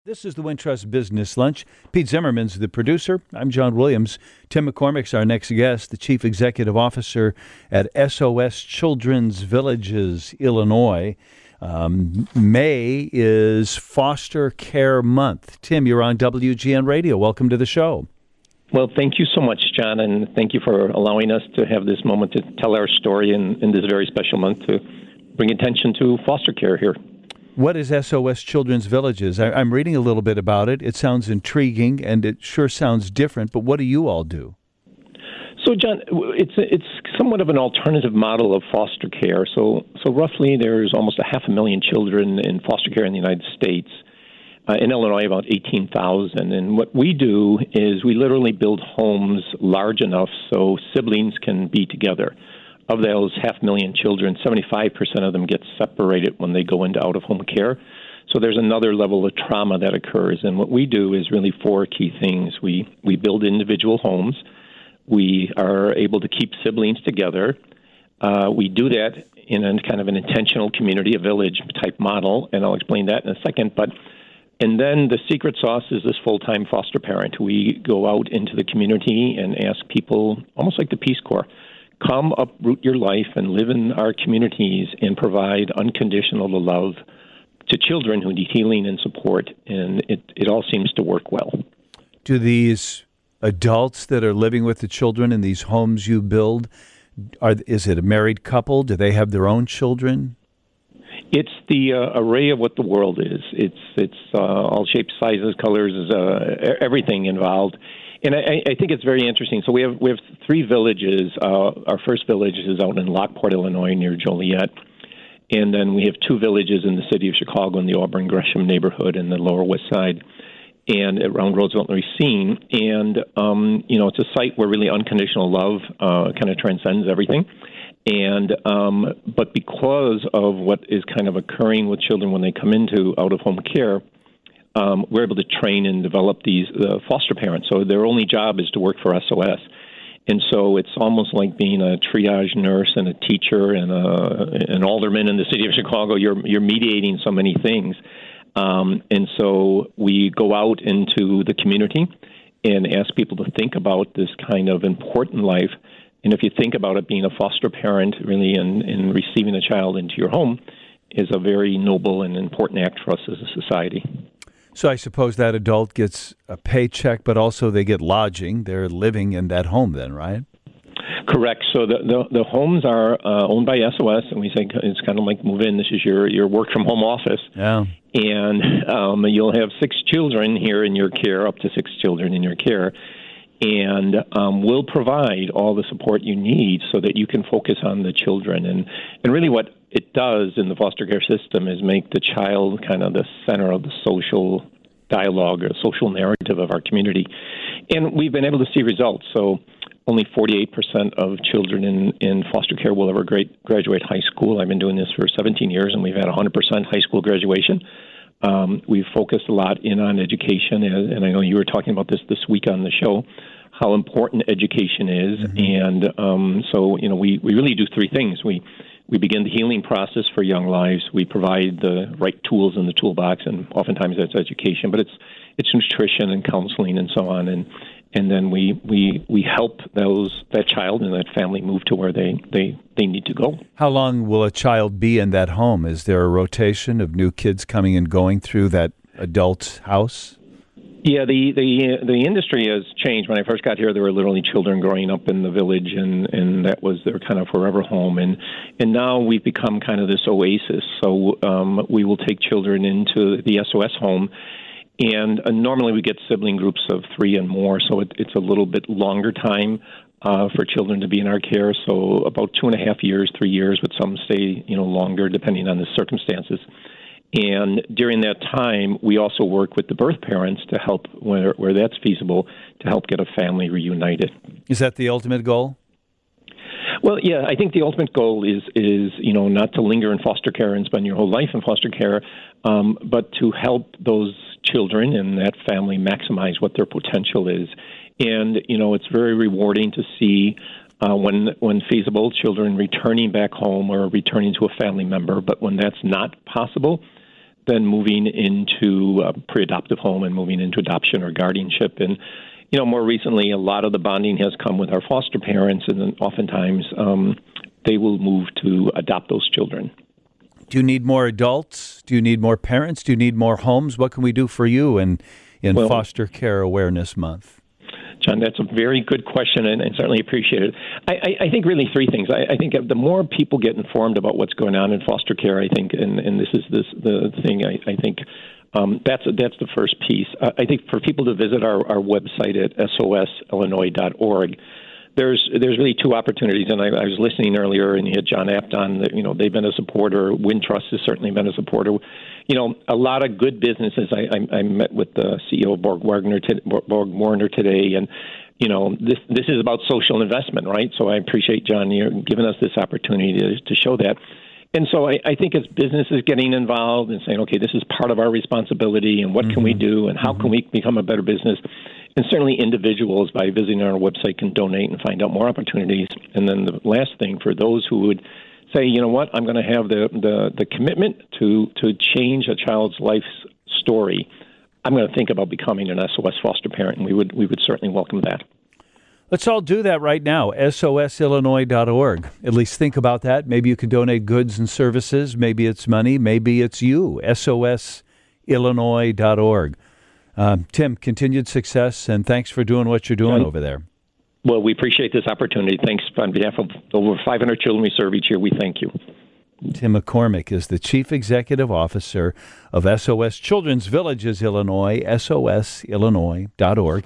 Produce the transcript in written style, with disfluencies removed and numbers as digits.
This is the Wintrust Business Lunch. Pete Zimmerman's the producer. I'm John Williams. Tim McCormick's our next guest, the Chief Executive Officer at SOS Children's Villages, Illinois. May is Foster Care Month. Tim, you're on WGN Radio. Welcome to the show. Well, thank you so much, John, and thank you for allowing us to have this moment to tell our story in this very special month to bring attention to foster care here. What is SOS Children's Villages? I'm reading a little bit about it. It sounds intriguing, and it sure sounds different, but what do you all do? So, John, it's somewhat of an alternative model of foster care. So roughly there's almost 500,000 children in foster care in the United States. In Illinois, about 18,000. And what we do is we literally build homes large enough so siblings can be together. Of those 500,000 children, 75% of them get separated when they go into out-of-home care. So there's another level of trauma that occurs. And what we do is really four key things. We build individual homes. We are able to keep siblings together. We do that in a kind of an intentional community, a village-type model, and I'll explain that in a second. And then the secret sauce is this full-time foster parent. We go out into the community and ask people, almost like the Peace Corps, come uproot your life and live in our communities and provide unconditional love to children who need healing and support. And it all seems to work well. Do these adults that are living with the children in these homes you build, is it a married couple? Do they have their own children? It's the array of what the world is. It's all shapes, sizes, colors, everything involved. And I think it's very interesting. So we have three villages. Our first village is out in Lockport, Illinois, near Joliet. And then we have two villages in the city of Chicago in the Auburn-Gresham neighborhood in the Lower West Side and around Roseville and Racine. And, it's a site where really unconditional love kind of transcends everything. And but because of what is kind of occurring with children when they come into out-of-home care, we're able to train and develop these foster parents. So their only job is to work for SOS. And so it's almost like being a triage nurse and a teacher and an alderman in the city of Chicago. You're mediating so many things. And so we go out into the community and ask people to think about this kind of important life. And if you think about it, being a foster parent really and receiving a child into your home is a very noble and important act for us as a society. So I suppose that adult gets a paycheck, but also they get lodging. They're living in that home then, right? Correct. So the homes are owned by SOS, and we say it's kind of like move in. This is your work-from-home office. Yeah. And you'll have 6 children here in your care, up to 6 children in your care. And we'll provide all the support you need so that you can focus on the children. And really what it does in the foster care system is make the child kind of the center of the social dialogue or social narrative of our community. And we've been able to see results. So only 48% of children in foster care will ever graduate high school. I've been doing this for 17 years, and we've had 100% high school graduation. We've focused a lot in on education, and I know you were talking about this week on the show, how important education is. Mm-hmm. And so we really do 3 things. We begin the healing process for young lives. We provide the right tools in the toolbox, and oftentimes that's education, but it's nutrition and counseling and so on. And then we help that child and that family move to where they need to go. How long will a child be in that home? Is there a rotation of new kids coming and going through that adult's house? Yeah, the industry has changed. When I first got here, there were literally children growing up in the village, and that was their kind of forever home. And now we've become kind of this oasis. So we will take children into the SOS home, and normally we get sibling groups of 3 and more, so it's a little bit longer time for children to be in our care. So about 2.5 years, 3 years, but some stay longer depending on the circumstances. And during that time, we also work with the birth parents to help, where that's feasible, to help get a family reunited. Is that the ultimate goal? Well, yeah, I think the ultimate goal is not to linger in foster care and spend your whole life in foster care, but to help those children and that family maximize what their potential is. And, it's very rewarding to see when feasible, children returning back home or returning to a family member. But when that's not possible, then moving into a pre-adoptive home and moving into adoption or guardianship. And, more recently, a lot of the bonding has come with our foster parents, and then oftentimes they will move to adopt those children. Do you need more adults? Do you need more parents? Do you need more homes? What can we do for you in Foster Care Awareness Month? John, that's a very good question, and certainly appreciate it. I think really three things. I think the more people get informed about what's going on in foster care, I think, and this is the thing. I think that's the first piece. I think for people to visit our website at sosillinois.org. There's really two opportunities, and I was listening earlier, and you had John Apt on. They've been a supporter. Wintrust has certainly been a supporter. A lot of good businesses. I met with the CEO of Borg-Warner today, and this is about social investment, right? So I appreciate John giving us this opportunity to show that. And so I think as businesses getting involved and saying, okay, this is part of our responsibility, and what can we do, and how can we become a better business? And certainly individuals, by visiting our website, can donate and find out more opportunities. And then the last thing, for those who would say, you know what, I'm going to have the commitment to change a child's life story, I'm going to think about becoming an SOS foster parent, and we would certainly welcome that. Let's all do that right now, sosillinois.org. At least think about that. Maybe you can donate goods and services. Maybe it's money. Maybe it's you, sosillinois.org. Tim, continued success, and thanks for doing what you're doing over there. Well, we appreciate this opportunity. Thanks on behalf of over 500 children we serve each year. We thank you. Tim McCormick is the Chief Executive Officer of SOS Children's Villages Illinois, sosillinois.org.